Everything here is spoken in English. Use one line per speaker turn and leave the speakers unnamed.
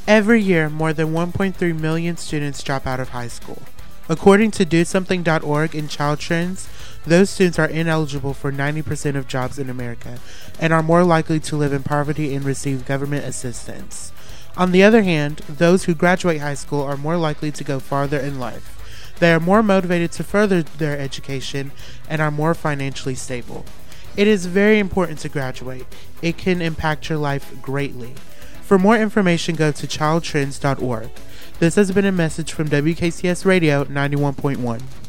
Every year, more than 1.3 million students drop out of high school. According to DoSomething.org and Child Trends, those students are ineligible for 90% of jobs in America and are more likely to live in poverty and receive government assistance. On the other hand, those who graduate high school are more likely to go farther in life. They are more motivated to further their education and are more financially stable. It is very important to graduate. It can impact your life greatly. For more information, go to childtrends.org. This has been a message from WKCS Radio 91.1.